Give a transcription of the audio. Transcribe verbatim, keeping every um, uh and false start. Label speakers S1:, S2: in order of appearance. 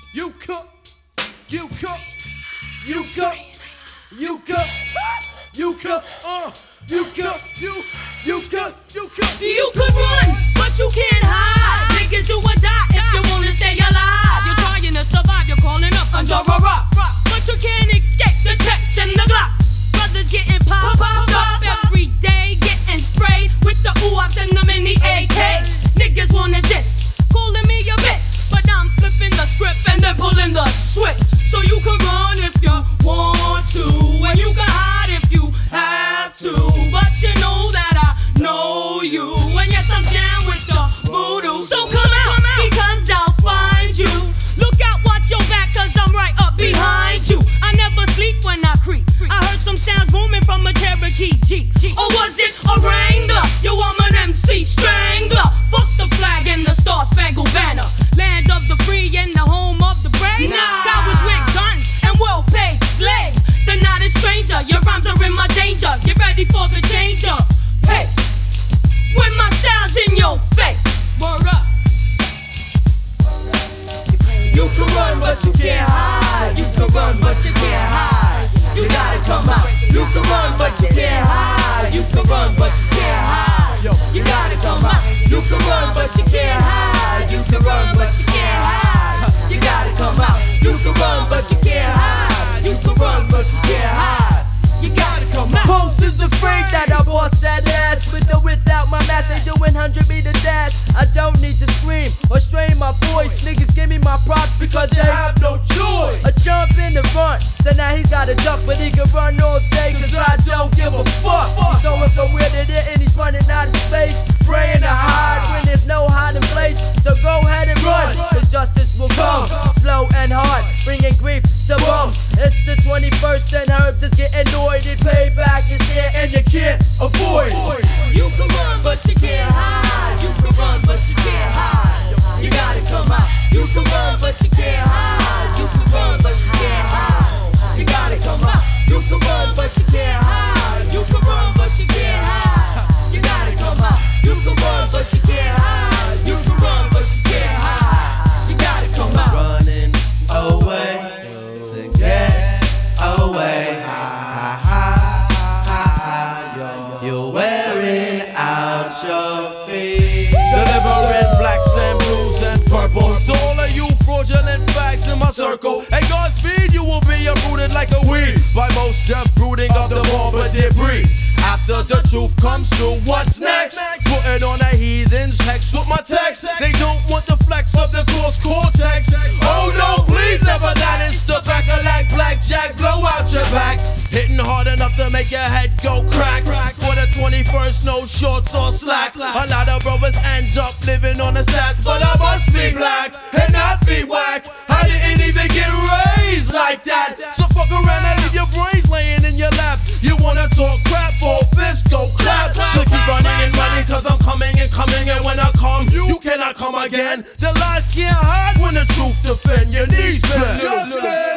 S1: You cook, you cook, you cook, you cook, you cook, uh, you cook, you, you cook, you cook.
S2: You could run, but you can't hide. Niggas do or die if you wanna stay alive. You're trying to survive, you're crawling up under a rock, but you can't escape the text and the Glock. Brothers getting popped, popped up every day, getting sprayed with the ooh-ops and the mini A K. Niggas wanna diss, calling me a bitch, but I'm flipping the script and then pulling the switch. So you can run if you want to, and you can hide if you have to. But you know that I know you, and yes, I'm down with the voodoo. So come out, because I'll find you. Look out, watch your back, cause I'm right up behind you. I never sleep when I creep. I heard some sounds booming from a Cherokee Jeep. Or was it a Wrangler? Yo, I'm an M C strangler. Fuck the flag and the Star-Spangled Banner. Land of the free and the home of the brave. Nah. Cowards with guns and well-paid slaves. The knotted stranger, your rhymes are in my danger. Get ready for the change of pace. When my style's in your face. Word up.
S3: You can run, but you can't hide. You can run, but you can't hide. You gotta come out. You can run, but you can't hide. You can run, but you can't hide. You gotta come out. You can run, but you can't hide. You can run, but you can't hide. You gotta come out. You can run, but you can't hide. You can run, but you can't hide. You gotta come out.
S4: Punks is afraid that I boss that ass. With or without my mask, they doing hundred meter dash. I don't need to scream or strain my voice. Niggas give me my props because they have no choice. A jump in the front, so now he's got a duck, but he can run all day cause I don't give a fuck. He's going from where to there and he's running out of space, praying to hide when there's no hiding place. So go ahead and run, cause justice will come, slow and hard, bringing grief to bum. It's the twenty-first and Herbs is getting annoyed. And payback is here and you can't avoid.
S3: You can run, but you can't hide. You can run, but you can't hide. You gotta come out. You can run, but you can't hide. You can run, but you can't hide. You gotta come out. You can run, but you can't hide. You can run, but you can't hide. You gotta come out. You can run, but you can't hide. You can run, but you can't hide. You gotta come out.
S4: Running away to get away. You're wearing out your feet.
S1: Delivering blacks and blues and purple to all of you fraudulent fags in my circle. Hey, Godspeed, you will be uprooted like a weed by most death brooding of the morbid debris. After the truth comes through, what's next? Put it on a heathen's hex with my text. They don't want the flex of the coarse cortex. Oh no, please never that. It's the back of like blackjack, blow out your back. Hitting hard enough to make your head go crack. For the twenty-first, no shorts or slack. A lot of brothers end up living on the stats, but I must be black and not be whack. I didn't even get raised like that. So fuck around and leave your brains laying in your lap. You wanna talk crap, four fifths go clap. So keep running and running, cause I'm coming and coming. And when I come, you cannot come again. The lies can't hide when the truth defend. Your knees bend. Justice!